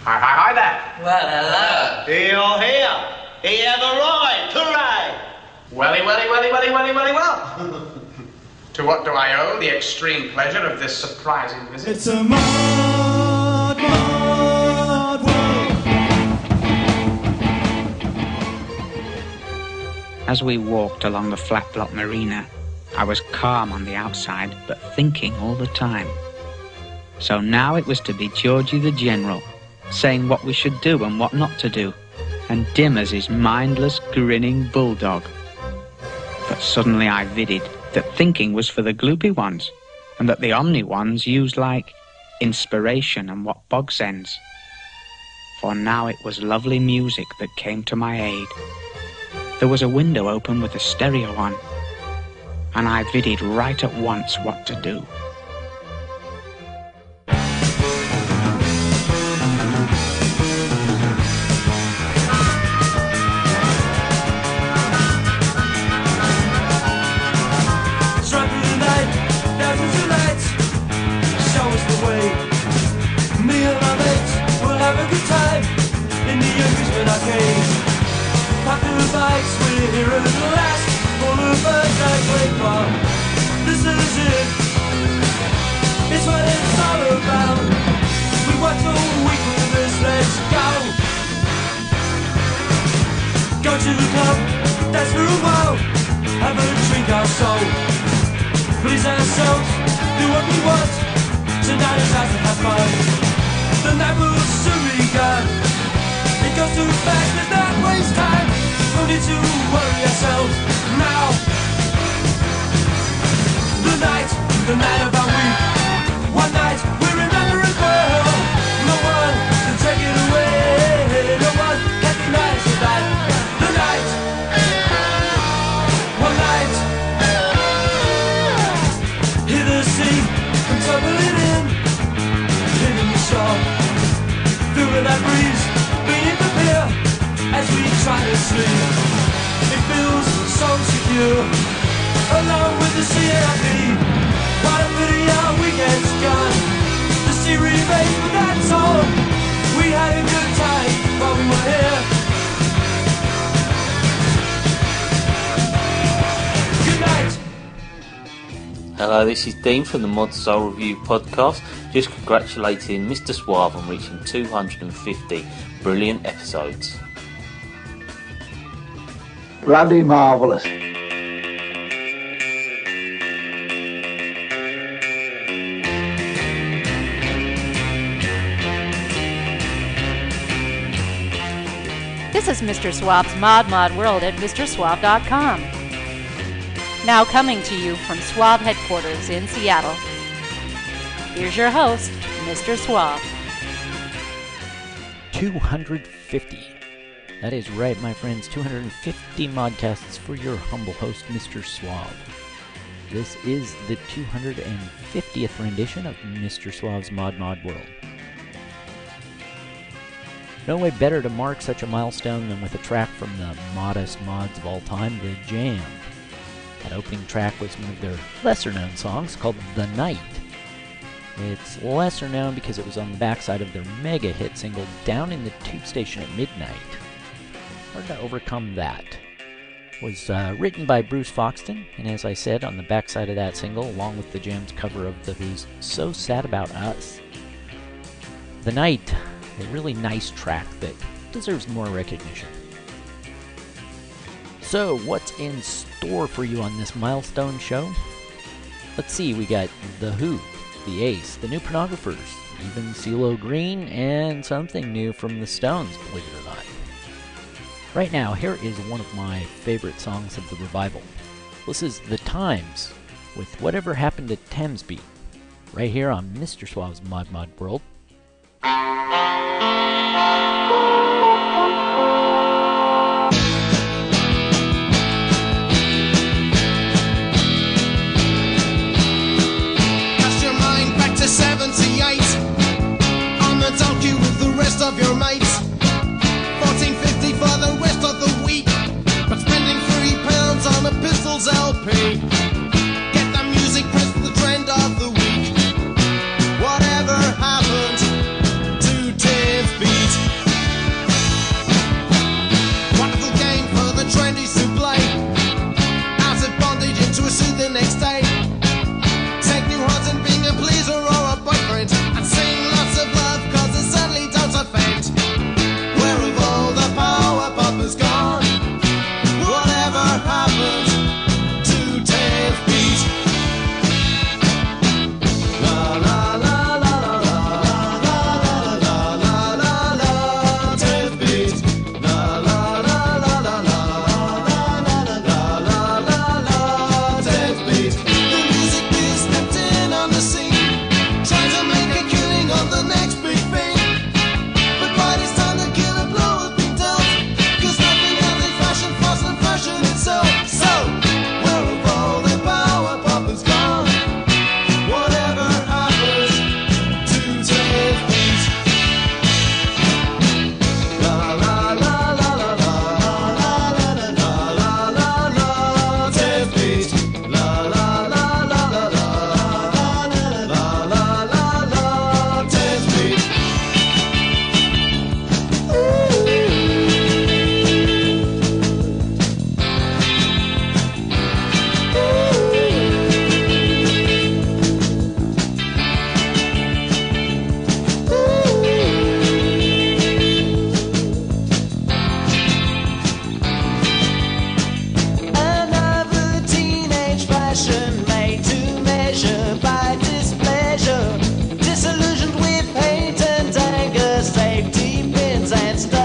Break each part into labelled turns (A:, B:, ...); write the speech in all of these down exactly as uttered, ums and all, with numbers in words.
A: Hi, hi, hi there.
B: Well, hello.
C: You're here. He have arrived. Hooray!
A: Welly, welly, welly, welly, welly, welly, well. To what do I owe the extreme pleasure of this surprising visit?
D: It's a mod, mod world.
E: As we walked along the flat block marina, I was calm on the outside, but thinking all the time. So now it was to be Georgie the General, saying what we should do and what not to do, and dim as his mindless, grinning bulldog. But suddenly I vidded that thinking was for the gloopy ones, and that the omni ones used like inspiration and what bog sends. For now it was lovely music that came to my aid. There was a window open with a stereo on, and I vidded right at once what to do.
D: Please ourselves, do what we want. Tonight is ours to have fun. The night will soon be gone. It goes too fast, let's not waste time. No need to worry ourselves now. The night, the night of our week. One night, we remember it well. No one can take it away. No one can deny us tonight. The night, one night. Hear the sea come tumbling in, hitting the shore. Feeling that breeze beneath the pier as we try to sleep. It feels so secure, along with the C L D. What a pity our weekend's gone. The sea remains, but that's all. We had a good time while we were here. Good night.
F: Hello, this is Dean from the Mod Soul Review podcast. Just congratulating Mister Suave on reaching two hundred fifty brilliant episodes.
G: Bloody marvellous.
H: This is Mister Suave's Mod Mod World at Mr Suave dot com. Now coming to you from Suave headquarters in Seattle, here's your host, Mister Suave.
I: two hundred fifty. That is right, my friends, two hundred fifty modcasts for your humble host, Mister Suave. This is the two hundred fiftieth rendition of Mister Suave's Mod Mod World. No way better to mark such a milestone than with a track from the modest mods of all time, The Jam. That opening track was one of their lesser-known songs called The Night. It's lesser known because it was on the backside of their mega hit single Down in the Tube Station at Midnight. Hard to overcome that. It was uh, written by Bruce Foxton, and as I said, on the backside of that single, along with the Jam's cover of The Who's So Sad About Us. The Night, a really nice track that deserves more recognition. So, what's in store for you on this milestone show? Let's see, we got The Who, The Ace, The New Pornographers, even CeeLo Green, and something new from The Stones, believe it or not. Right now, here is one of my favorite songs of the revival. This is The Times with Whatever Happened to Thamesbeat, right here on Mister Suave's Mod Mod World.
J: seventy-eight on the donkey with the rest of your mates. Fourteen fifty for the rest of the week, but spending three pounds on a Pistols L P. Get the music press for the trend of the week. Whatever happened to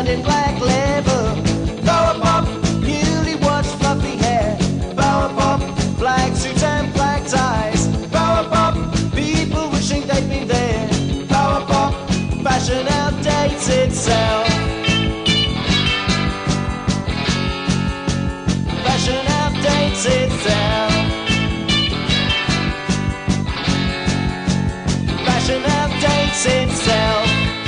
J: bound in black leather. Power pop, newly washed fluffy hair. Power pop, black suits and black ties. Power pop, people wishing they'd been there. Power pop, fashion outdates itself. Fashion outdates itself. Fashion outdates itself.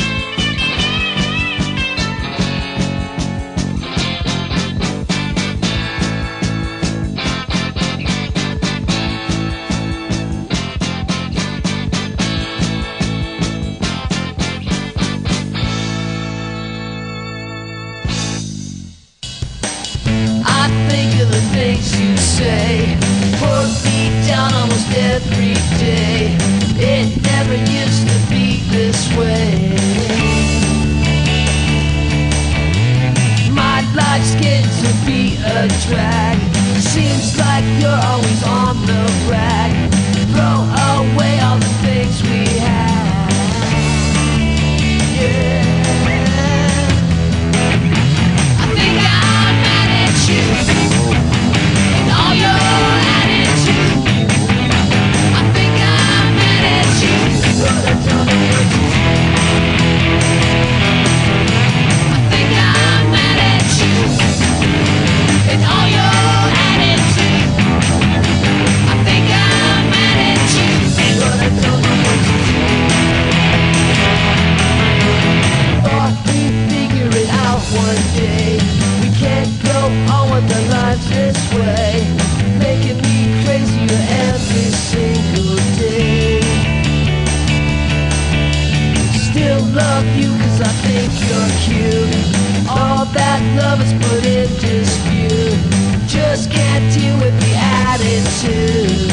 D: I think of the things you say, put me down almost every day. It never used to be this way. My life's getting to be a drag. Seems like you're always on the rag. Throw away all the things we had. Yeah. I think I'm mad at you and all your attitude. I think I'm mad at you, but I don't know what to do. I think I'm mad at you and all your attitude. I think I'm mad at you, but I don't know what to do. Thought we'd figure it out one day. We can't go on with our lives this way, making me crazier every single day. Still love you cause I think you're cute. All that love is put in dispute. Just can't deal with the attitude.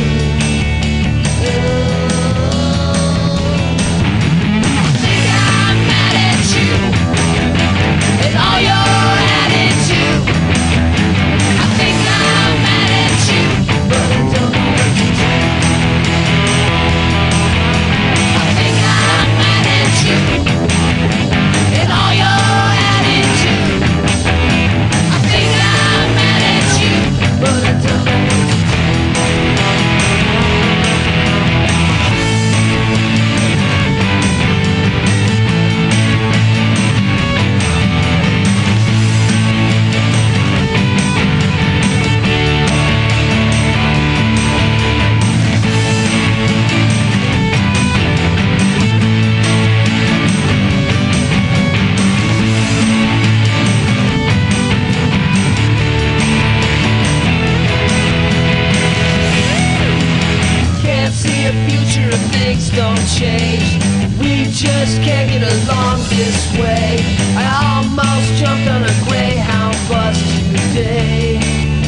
D: I think I'm mad at you and all your attitude. I think I'm mad at you, but I don't know what to do. I think I'm mad at you and all your attitude. I think I'm mad at you, but I don't know what to do. Can't see a future if things don't change. We just can't get along this way. I almost jumped on a Greyhound bus today.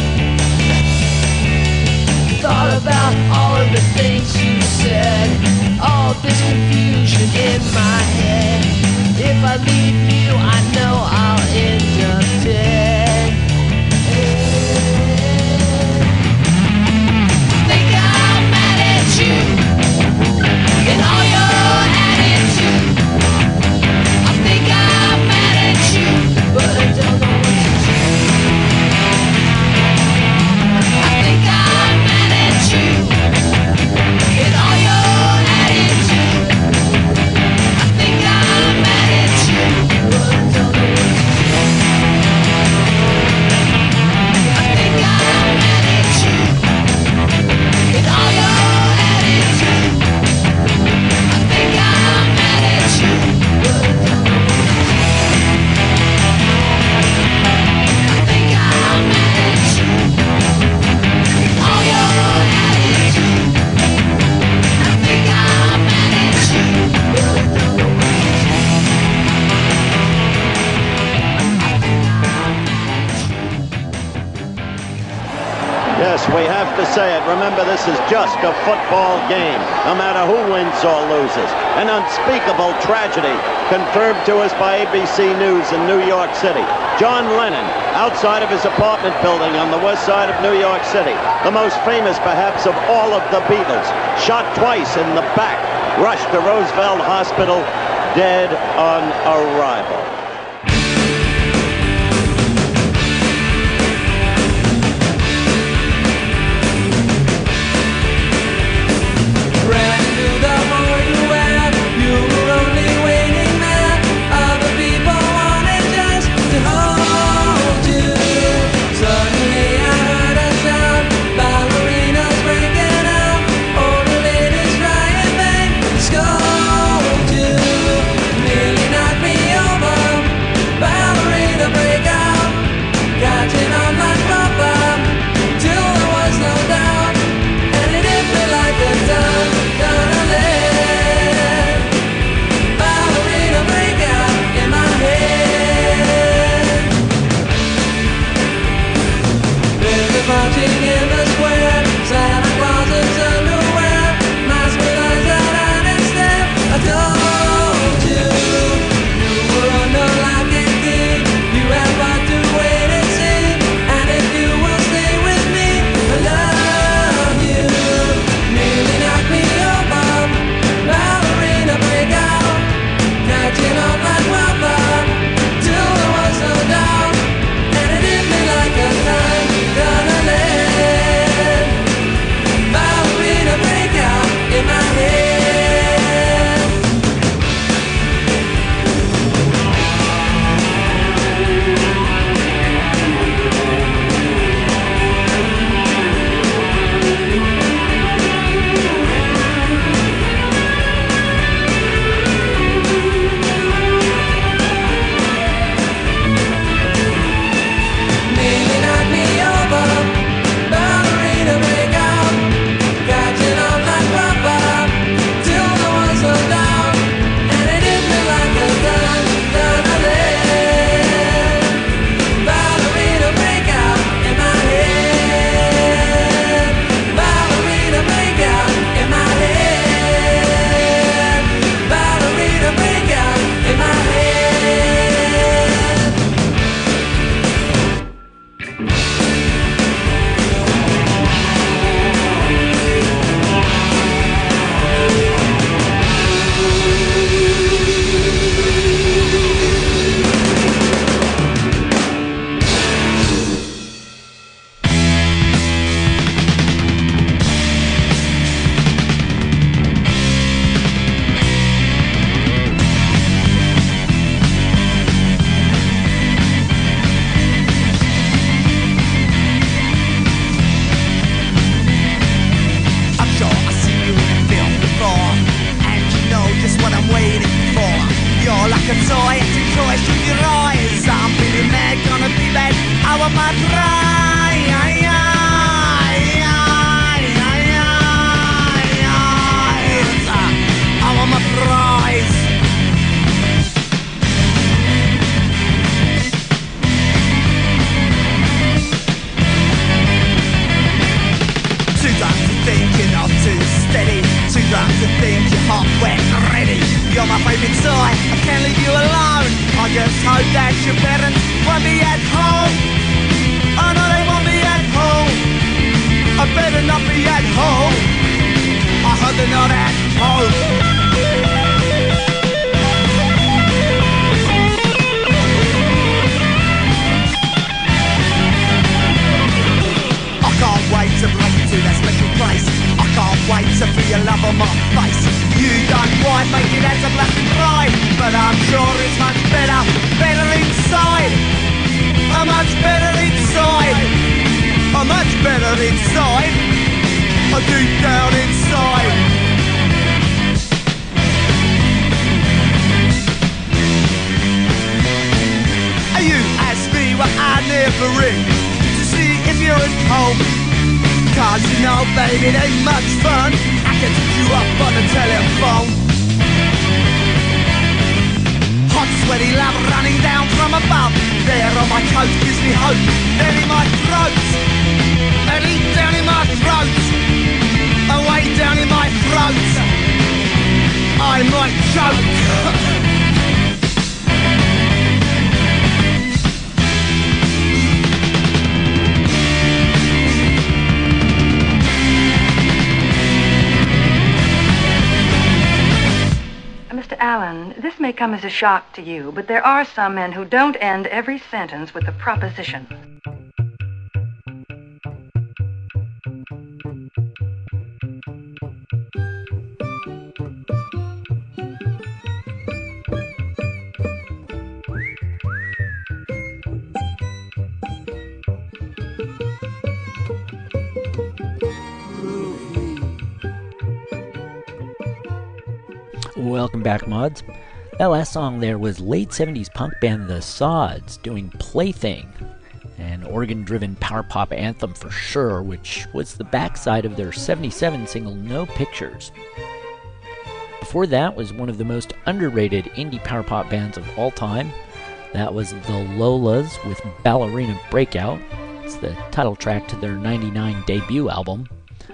D: Thought about all of the things you said, all this confusion in my head. If I leave you, I know I'll end up dead. I think I'm mad at you and all your attitude. I think I'm mad at you, but I don't know what to do. I think I'm mad at you and all your attitude. I think I'm mad at you, but I don't know what to do. I think I'm mad at you and all your attitude. I think I'm mad at you, but I don't know what to do. I think I'm mad at you and all your attitude. I think I'm mad at you, but I don't know what to do.
B: Yes, we have to say it. Remember, this is just a football game, no matter who wins or loses. An unspeakable tragedy confirmed to us by A B C News in New York City. John Lennon, outside of his apartment building on the west side of New York City, the most famous perhaps of all of the Beatles, shot twice in the back, rushed to Roosevelt Hospital, dead on arrival.
D: so deep down inside. You asked me what I never ring to see if you're at home. Cause you know, baby, it ain't much fun. I can pick you up on the telephone. Hot, sweaty love running down from above. There on my coat gives me hope. Then in my throat, and deep down in my throat, away down in my throat, I might choke.
K: Mister Allen, this may come as a shock to you, but there are some men who don't end every sentence with a proposition.
I: Welcome back, mods. That last song there was late seventies punk band The Sods doing Plaything, an organ-driven power pop anthem for sure, which was the backside of their seventy-seven single No Pictures. Before that was one of the most underrated indie power pop bands of all time. That was The Lolas with Ballerina Breakout. It's the title track to their ninety-nine debut album.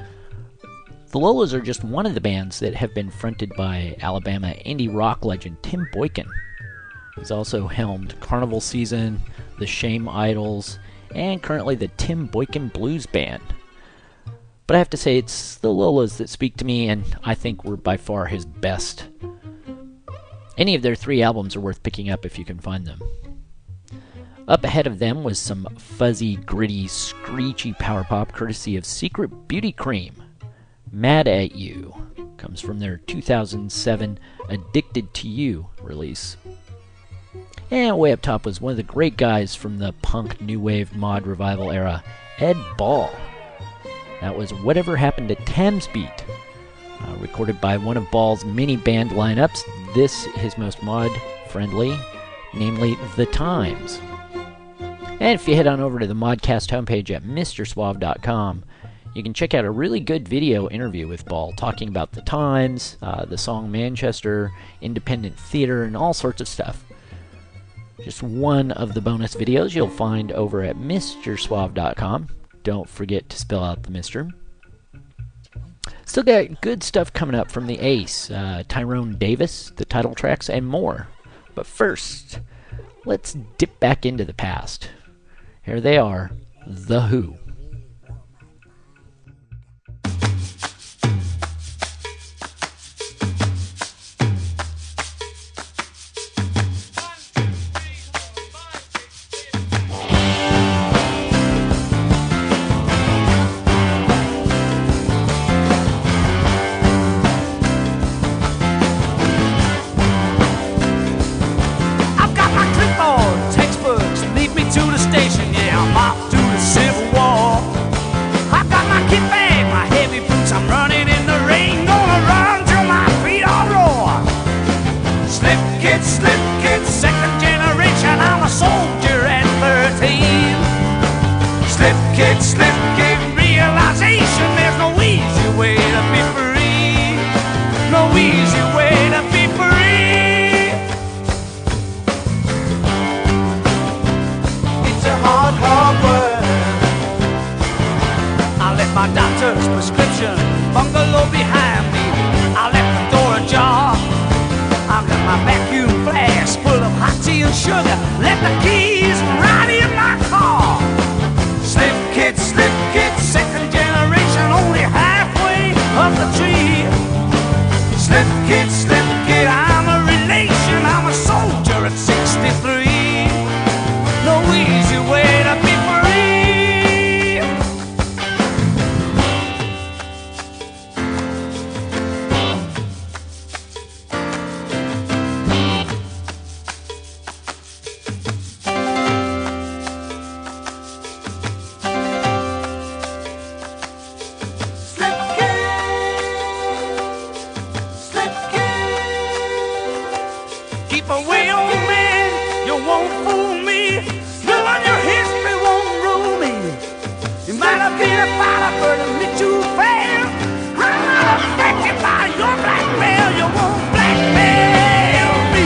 I: The Lolas are just one of the bands that have been fronted by Alabama indie rock legend Tim Boykin. He's also helmed Carnival Season, the Shame Idols, and currently the Tim Boykin Blues Band. But I have to say, it's the Lolas that speak to me, and I think were by far his best. Any of their three albums are worth picking up if you can find them. Up ahead of them was some fuzzy, gritty, screechy power pop courtesy of Secret Beauty Cream. Mad at You comes from their two thousand seven Addicted to You release. And way up top was one of the great guys from the punk new wave mod revival era, Ed Ball. That was Whatever Happened to Thames Beat, uh, recorded by one of Ball's many band lineups, this his most mod friendly, namely The Times. And if you head on over to the Modcast homepage at Mr Suave dot com, you can check out a really good video interview with Ball talking about The Times, uh, the song Manchester, independent theater, and all sorts of stuff. Just one of the bonus videos you'll find over at Mr Suave dot com. Don't forget to spell out the Mister. Still got good stuff coming up from the Ace, uh, Tyrone Davis, the title tracks, and more. But first, let's dip back into the past. Here they are, The Who.
D: won't fool me. Knowing your history won't rule me. You might have been a fighter, but admit you failed. I'm not affected by your blackmail. You won't blackmail me.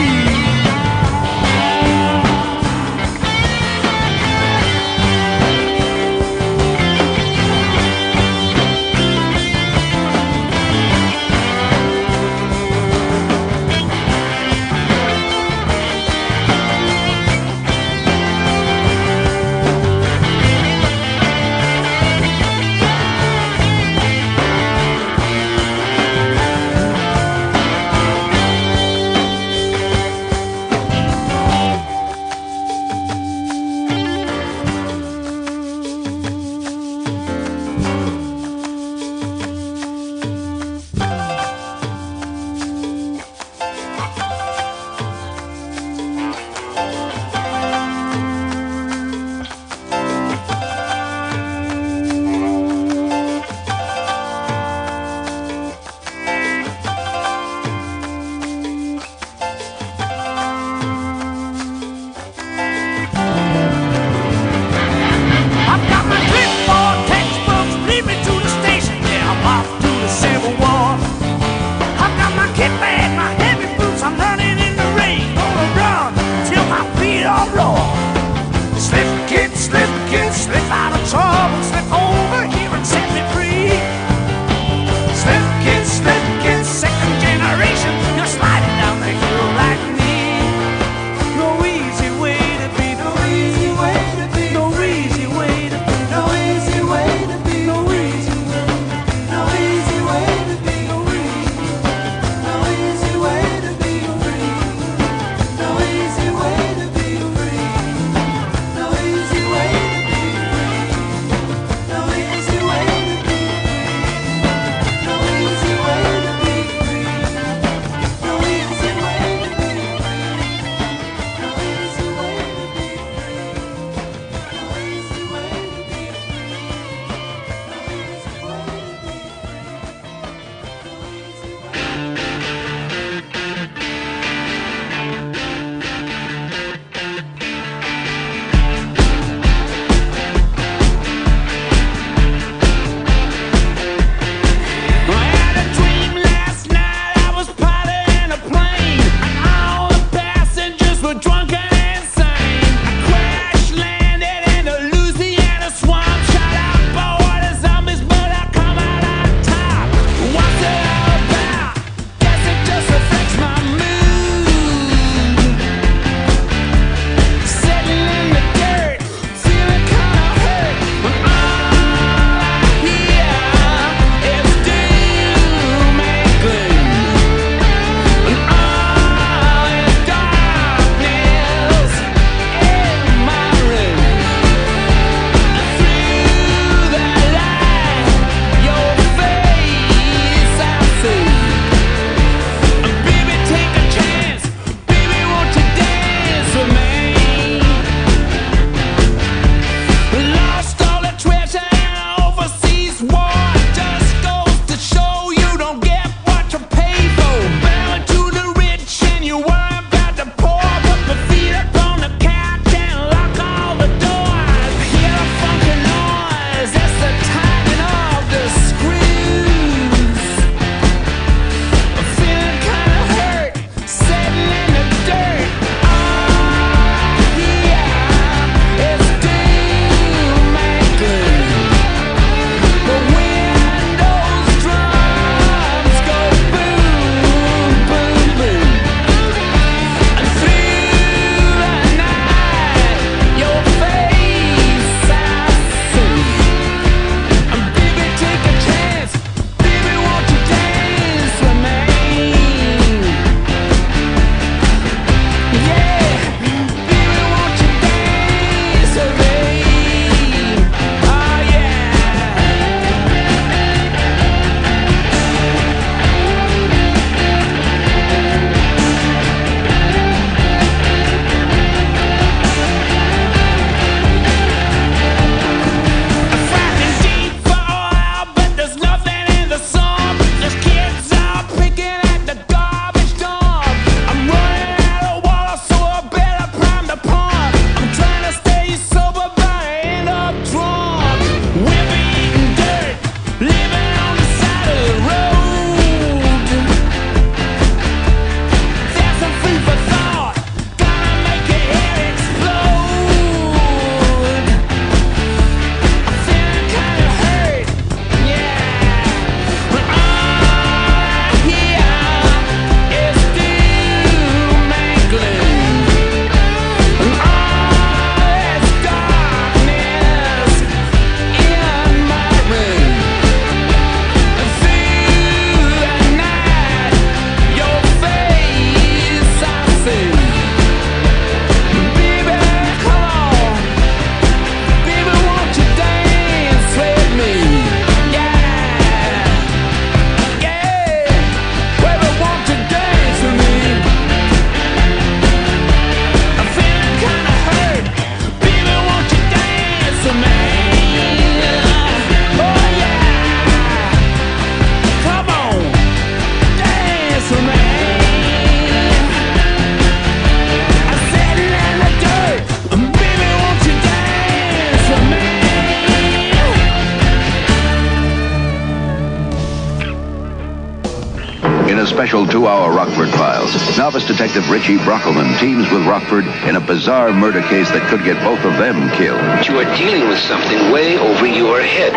L: special two-hour Rockford Files. Novice detective Richie Brockelman teams with Rockford in a bizarre murder case that could get both of them killed.
M: But you are dealing with something way over your head.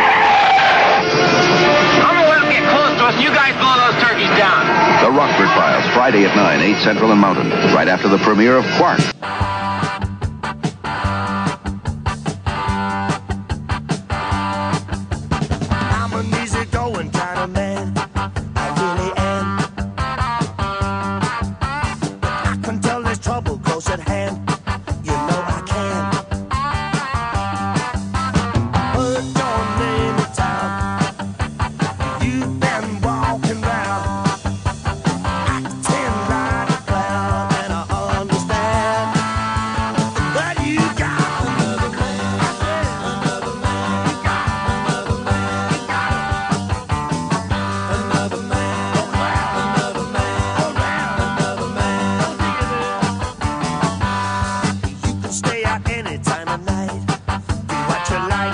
N: I'm gonna let them get close to us, and you guys blow those turkeys down.
L: The Rockford Files, Friday at nine, eight Central and Mountain, right after the premiere of Quark.
J: I'm an easygoing kind of man. I really am. I can tell there's trouble close at hand. You know I can. Heard your name in town. You've been walking round, acting like a clown, and I understand that you got another man. Another man. You got another man. You got another man. Around another man. Around another man. You can stay out any time of night. Do what you like.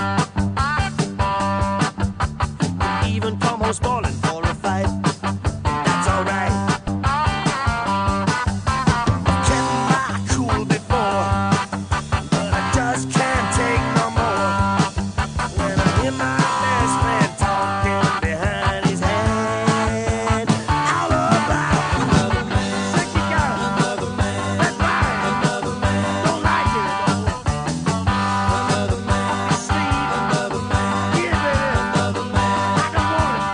J: Even come home spoiling for a fight. That's alright. Kept my cool before, but I just can't take no more. When I hear my best man talking behind his hand, all about another man. Think you got another man. That's right. Another man. Don't like it. Another man. You sleep. Another man. Yeah, baby. Another man. I don't want it.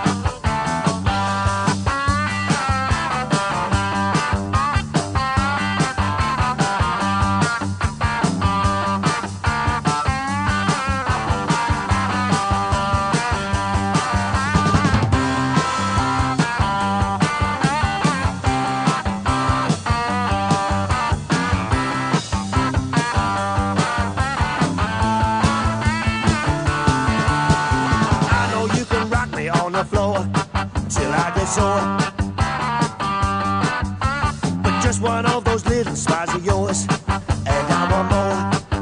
J: I know you can rock me on the floor till I get sore. But just one of those little smiles of yours, and I want more.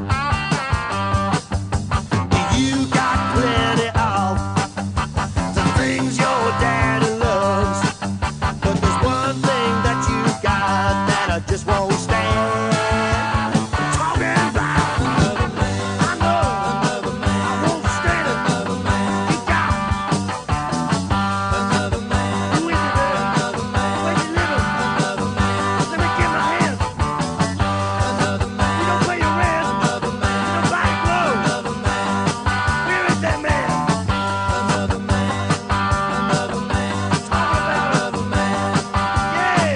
J: You got plenty of the things your daddy loves, but there's one thing that you got that I just won't stand. I'm talking about another man. I know another man. I won't stand another man. You got another man. You with me, baby? Another man. Where you living? Another man. Let me get my hand. Another man. You don't play your rent. Another man. You don't buy clothes. Another man. Where is that man? Another man. Another man. Talking about another man. Yeah.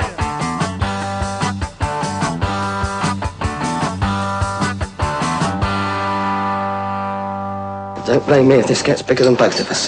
O: Don't blame me if this gets bigger than both of us.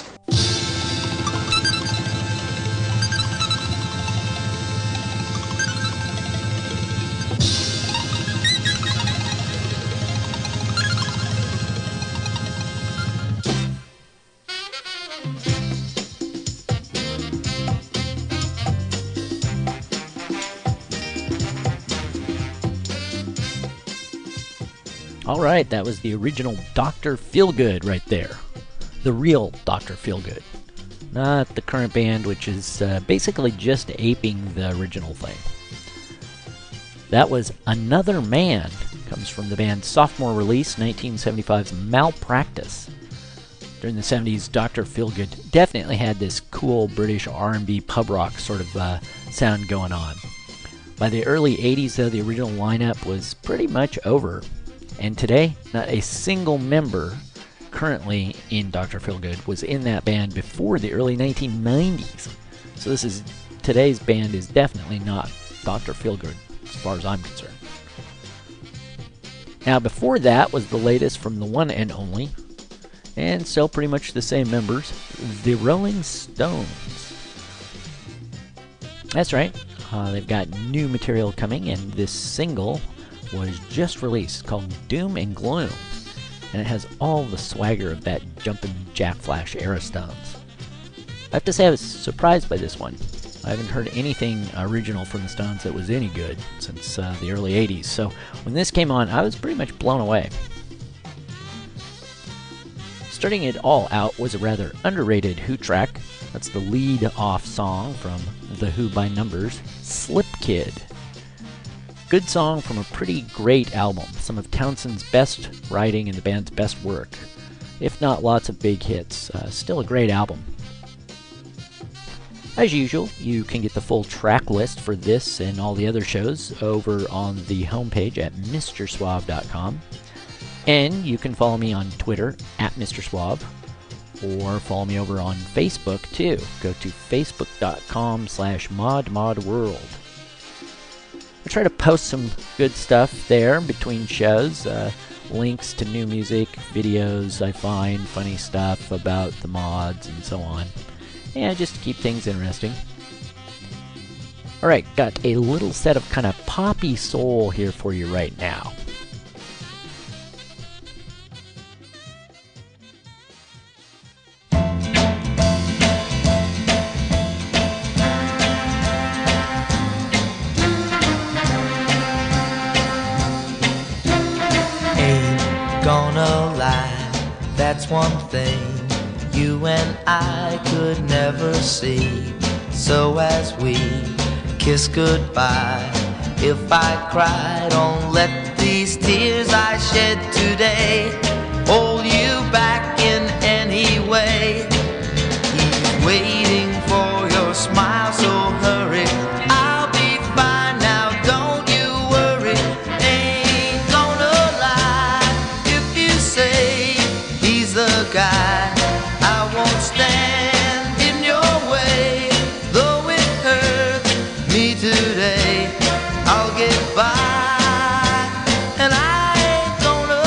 I: All right, that was the original Doctor Feelgood right there. The real Doctor Feelgood. Not the current band, which is uh, basically just aping the original thing. That was Another Man. Comes from the band's sophomore release, nineteen seventy-five's Malpractice. During the seventies, Doctor Feelgood definitely had this cool British R and B pub rock sort of uh, sound going on. By the early eighties, though, the original lineup was pretty much over. And today, not a single member currently in Doctor Feelgood was in that band before the early nineteen nineties. So this is today's band is definitely not Doctor Feelgood as far as I'm concerned. Now before that was the latest from the one and only, and still pretty much the same members, the Rolling Stones. That's right, uh, they've got new material coming, and this single was just released called Doom and Gloom, and it has all the swagger of that jumpin' Jack Flash era Stones. I have to say I was surprised by this one. I haven't heard anything original from the Stones that was any good since uh, the early eighties, so when this came on, I was pretty much blown away. Starting it all out was a rather underrated Who track, That's the lead-off song from The Who by Numbers, Slip Kid. Good song from a pretty great album, some of Townsend's best writing and the band's best work. If not lots of big hits, uh, still a great album. As usual, you can get the full track list for this and all the other shows over on the homepage at Mr Suave dot com. And you can follow me on Twitter at Mister Suave, or follow me over on Facebook too. Go to facebook.com slash modmodworld. I try to post some good stuff there between shows. Uh, links to new music, videos I find, funny stuff about the mods and so on. Yeah, just to keep things interesting. Alright, got a little set of kind of poppy soul here for you right now.
P: Ain't gonna lie, that's one thing you and I could never see. So as we kiss goodbye, if I cry, don't let these tears I shed today hold you back in any way. He's waiting for your smile, so hurry. I'll be fine now, don't you worry. Ain't gonna lie if you say he's the guy. I won't stand in your way, though it hurts me today. I'll get by, and I ain't gonna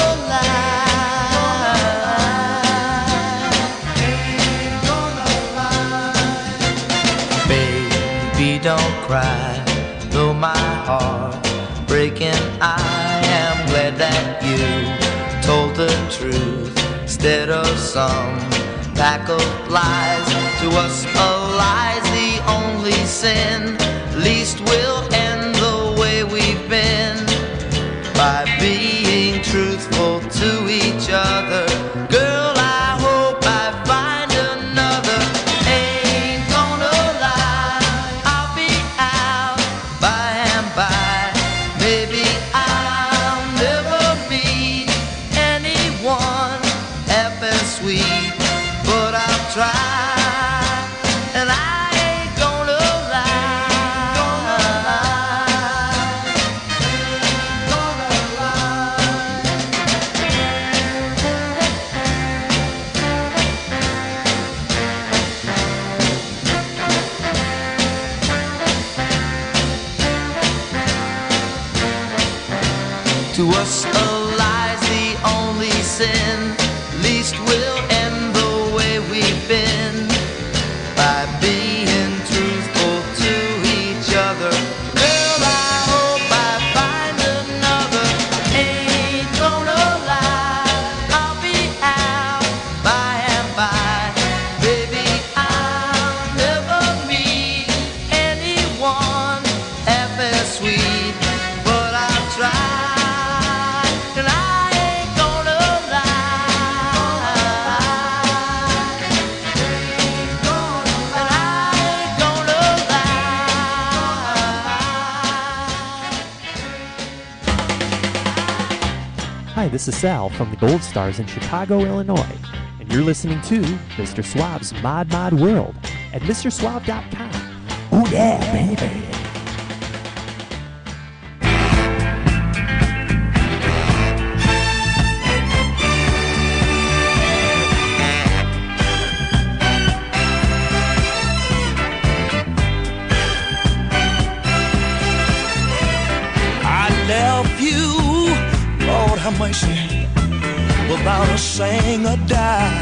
P: lie. Baby, don't cry, though my heart breaking. I am glad that you told the truth instead of some pack of lies. To us a lie's the only sin. Least we'll end the way we've been, by being truthful to each other. Girl, I hope I find another. Ain't gonna lie, I'll be out by and by. Maybe I'll never meet anyone half as sweet, but I'll try, and I ain't gonna lie. To us a lie's the only sin. Least we'll end the way we've been, by being truthful to each other. Girl, I hope I find another. Ain't gonna lie, I'll be out by and by. Baby, I'll never meet anyone half as sweet, but I'll try, and I ain't gonna
Q: Hi, this is Sal from the Gold Stars in Chicago, Illinois, and you're listening to Mister Suave's Mod Mod World at Mister Suave dot com. Oh yeah, baby!
D: I love you, Lord have mercy, without a sing or die.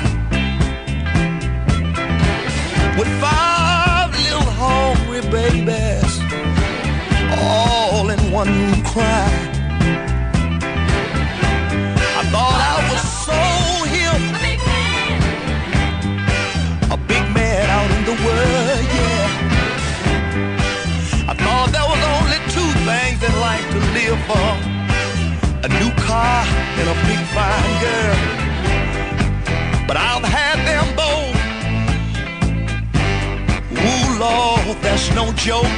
D: With five little hungry babies, all in one room crying. I thought I was so hip, a big man out in the world, yeah. I thought there was only two things in life to live for: a new car and a big fine girl. But I've had them both,
R: Lord, that's no joke.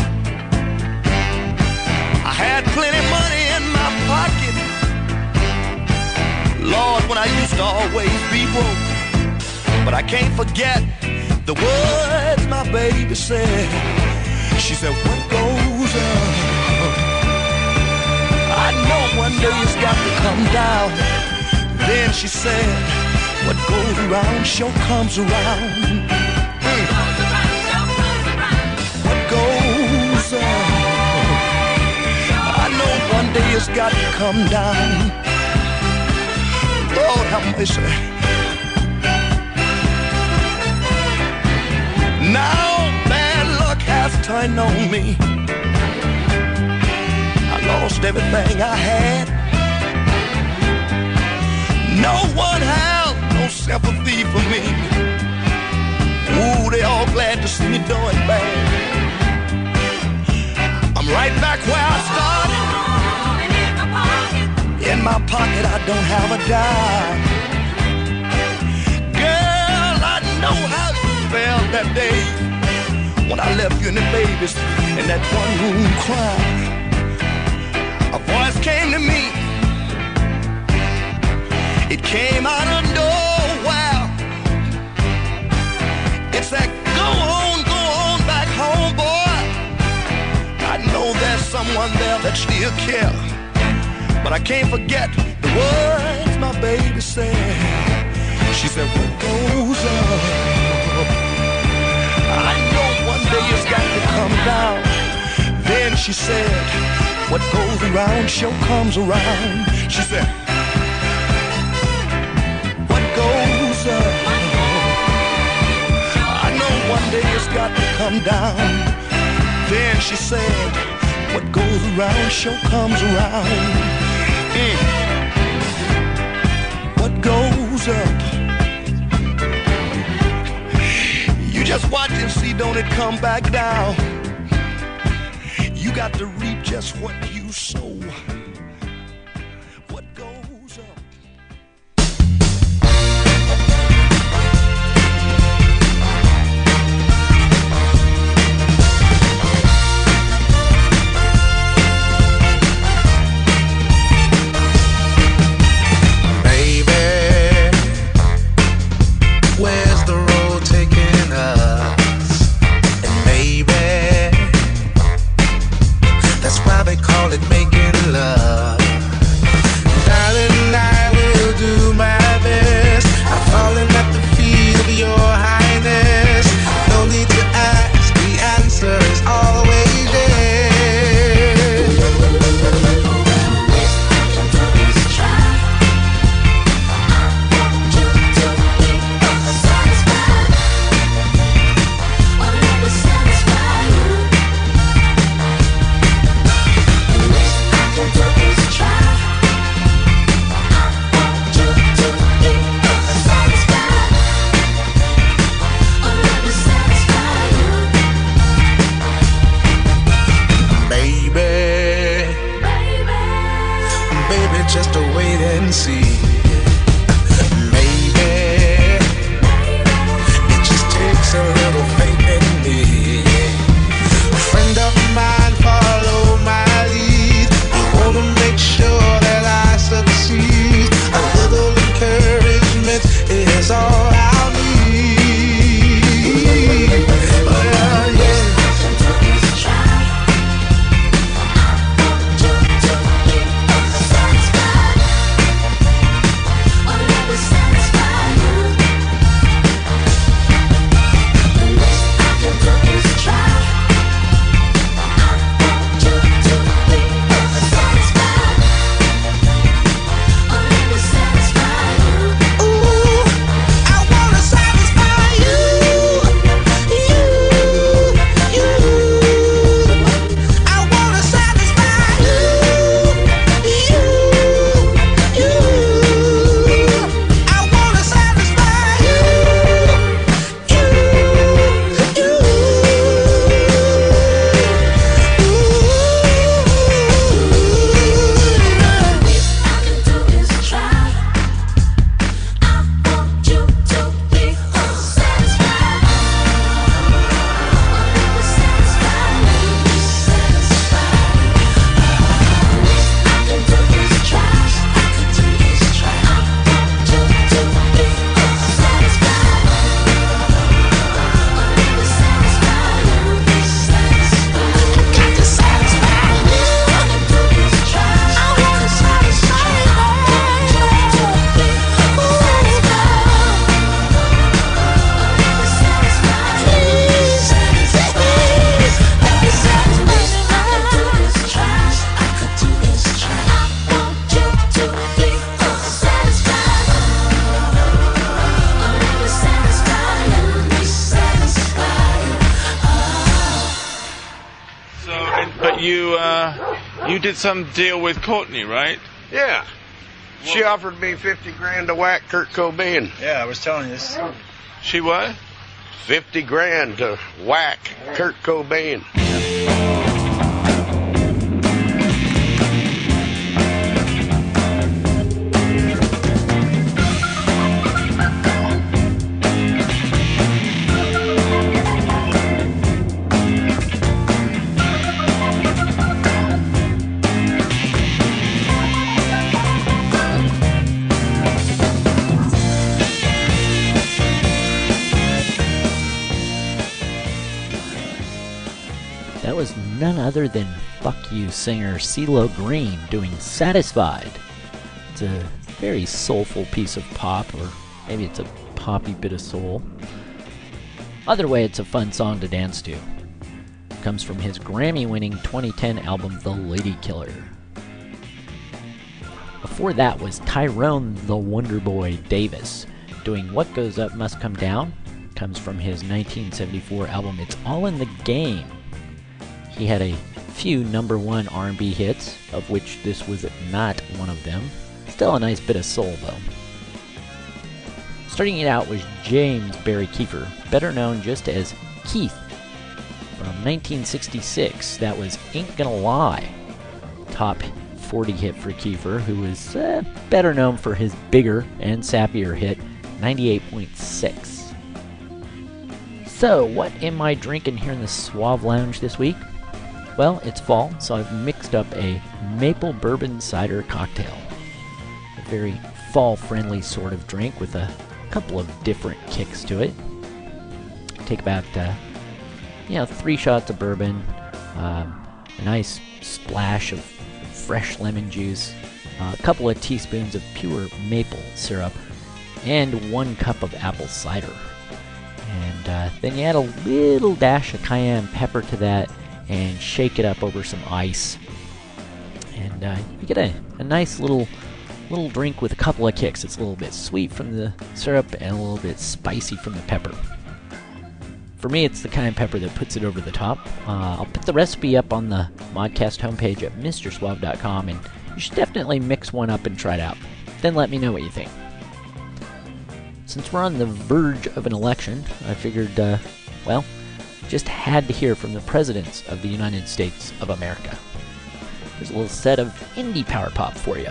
R: I had plenty money in my pocket, Lord, when I used to always be broke. But I can't forget the words my baby said. She said, what goes up, I know one day it's got to come down. Then she said, what goes around sure comes around. Mm. What goes up, I know one day it's got to come down. Lord have mercy. Now bad luck has turned on me. I lost everything I had. No one has no sympathy for me. Ooh, they all glad to see me doing bad. I'm right back where I started. In my pocket I don't have a dime. Girl, I know how you felt that day when I left you and the babies in that one room crying. A voice came to me. It came out of nowhere. It said, go on, go on back home, boy. I know there's someone there that still cares, but I can't forget the words my baby said. She said, what goes up, I know one day it's got to come down. Then she said, what goes around sure comes around. She said, what goes up, I know one day it's got to come down. Then she said, what goes around sure comes around. Mm. What goes up, you just watch and see, don't it come back down. You got to reap just what you sow. What goes up.
S: You did some deal with Courtney, right?
T: Yeah. She offered me fifty grand to whack Kurt Cobain.
U: Yeah, I was telling you this.
S: She what?
T: Fifty grand to whack Kurt Cobain.
I: That was none other than Fuck You singer CeeLo Green doing Satisfied. It's a very soulful piece of pop, or maybe it's a poppy bit of soul. Either way, it's a fun song to dance to. It comes from his Grammy-winning twenty ten album, The Lady Killer. Before that was Tyrone the Wonder Boy Davis doing What Goes Up Must Come Down. It comes from his nineteen seventy-four album, It's All in the Game. He had a few number one R and B hits, of which this was not one of them. Still a nice bit of soul, though. Starting it out was James Barry Kiefer, better known just as Keith. From nineteen sixty-six, that was Ain't Gonna Lie. Top forty hit for Kiefer, who was uh, better known for his bigger and sappier hit, ninety-eight point six. So, what am I drinking here in the Suave Lounge this week? Well, it's fall, so I've mixed up a maple bourbon cider cocktail. A very fall-friendly sort of drink with a couple of different kicks to it. Take about, uh, you know, three shots of bourbon, um, a nice splash of fresh lemon juice, uh, a couple of teaspoons of pure maple syrup, and one cup of apple cider. And uh, then you add a little dash of cayenne pepper to that, and shake it up over some ice, and uh, you get a, a nice little little drink with a couple of kicks. It's a little bit sweet from the syrup and a little bit spicy from the pepper. For me, it's the cayenne pepper that puts it over the top. Uh, I'll put the recipe up on the Modcast homepage at Mr Suave dot com, and you should definitely mix one up and try it out. Then let me know what you think. Since we're on the verge of an election, I figured, uh, well, just had to hear from the presidents of the United States of America. Here's a little set of indie power pop for you.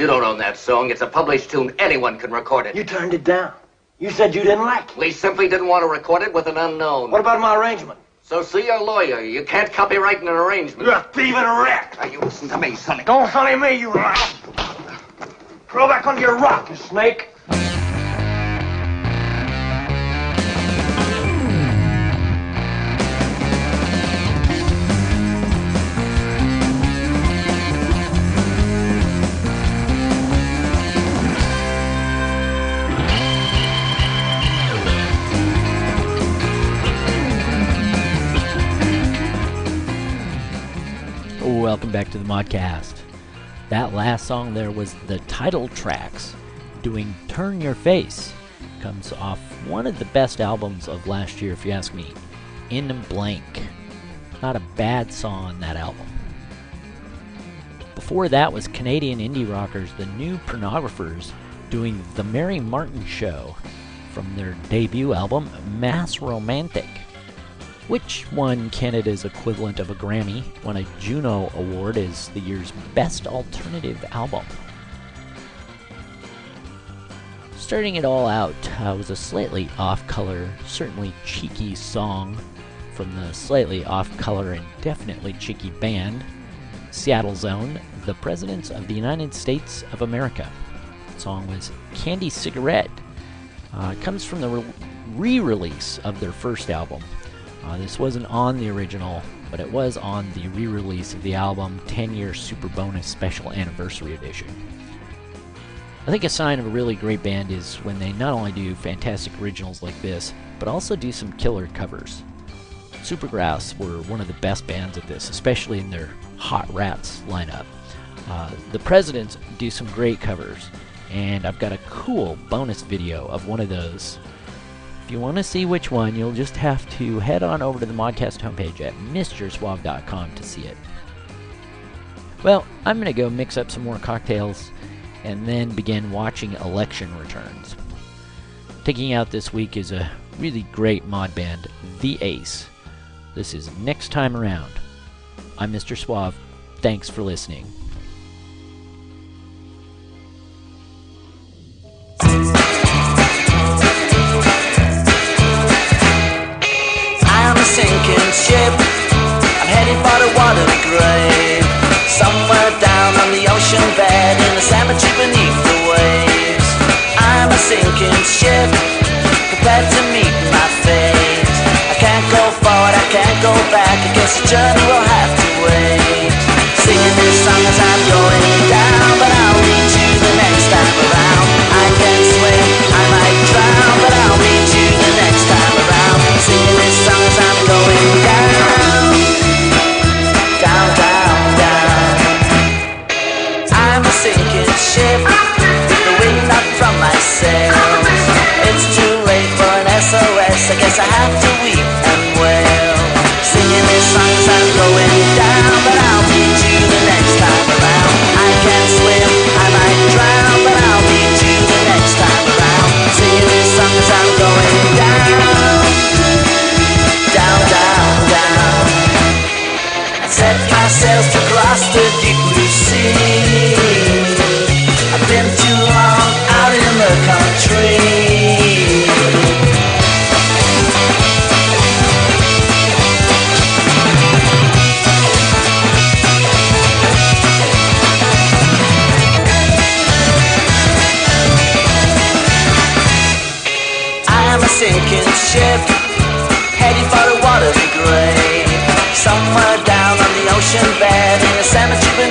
M: don't own that song. It's a published tune. Anyone can record it.
O: You turned it down. You said you didn't like it.
M: We simply didn't want to record it with an unknown.
O: What about my arrangement?
M: So see your lawyer. You can't copyright an arrangement.
O: You're a thieving wreck.
M: Now, you listen to me, Sonny.
O: Don't honey me, you rat. Throw back under your rock, you snake.
I: Welcome back to the Modcast. That last song there was the title tracks doing Turn Your Face. Comes off one of the best albums of last year, if you ask me. In Blank. Not a bad song on that album. Before that was Canadian indie rockers, the New Pornographers, doing The Mary Martin Show from their debut album, Mass Romantic, which won Canada's equivalent of a Grammy, won a Juno Award as the year's Best Alternative Album. Starting it all out uh, was a slightly off-color, certainly cheeky song from the slightly off-color and definitely cheeky band, Seattle's own, The Presidents of the United States of America. The song was Candy Cigarette. Uh, it comes from the re- re-release of their first album. Uh, this wasn't on the original, but it was on the re-release of the album ten-year Super Bonus Special Anniversary Edition. I think a sign of a really great band is when they not only do fantastic originals like this, but also do some killer covers. Supergrass were one of the best bands at this, especially in their Hot Rats lineup. Uh, the Presidents do some great covers, and I've got a cool bonus video of one of those. If you want to see which one, you'll just have to head on over to the Modcast homepage at Mr Suave dot com to see it. Well, I'm going to go mix up some more cocktails and then begin watching election returns. Taking out this week is a really great mod band, The Ace. This is Next Time Around. I'm Mister Suave. Thanks for listening.
P: Sinking ship, I'm headed for the watery grave. Somewhere down on the ocean bed, in a cemetery beneath the waves. I'm a sinking ship, prepared to meet my fate. I can't go forward, I can't go back, I guess the journey will have to wait. Singing this song as I'm going down, but I'll meet you the next time around. I can't swim, I might drown, but I'll meet you the next time around. Singing this song as I'm going down, down, down, down. I'm a sinking ship, with the wind up from my sails. It's too late for an S O S, I guess I have to weep and wail. Singing this song as I'm going down, but I'll meet you the next time around. I can't swim, I might drown, but I'll meet you the next time around. Singing this song as I'm going down, down, down, down. I set my sails to cross the deep blue sea. I've been too long out in the country. I'm a sinking ship, heading for the watery grave. Somewhere down on the ocean bed, in a cemetery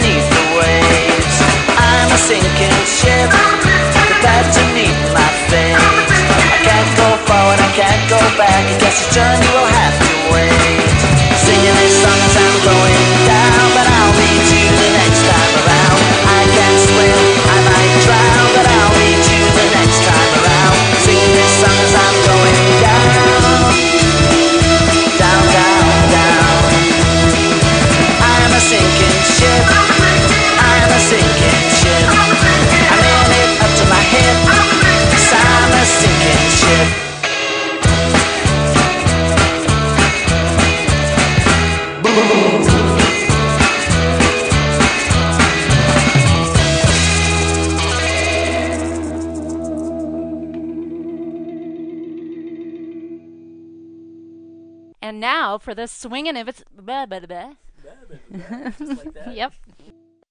H: And now for the swinging of its. Blah, blah, blah.
I: Just like that.
H: Yep,